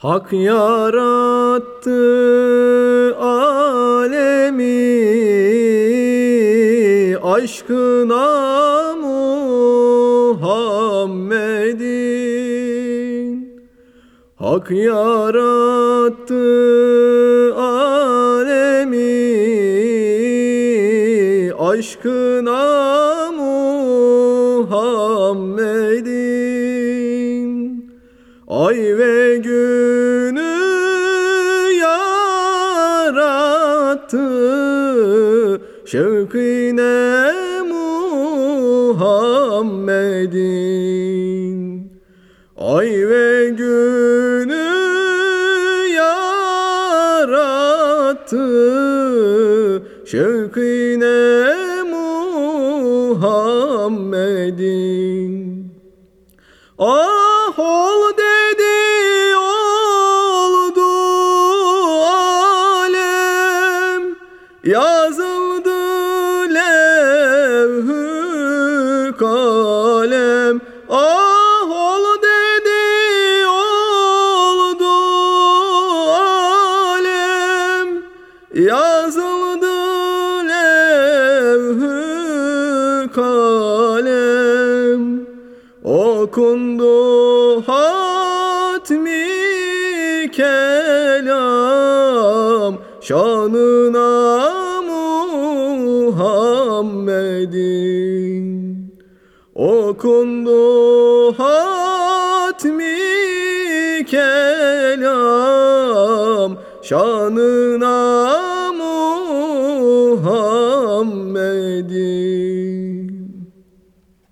Hak yarattı alemi aşkına Muhammed'in. Hak yarattı alemi aşkına Muhammed'in. Ay ve günü yarattı şevkine Muhammed'in. Ay ve günü yarattı şevkine Muhammed'in. Ah ol dedi oldu alem, yazıldı levh-ü kalem. Ah ol dedi oldu alem, yazıldı levh-ü kalem. Okundu hatmi kelam şanına Muhammed'in. Okundu hatmi kelam şanına Muhammed'in.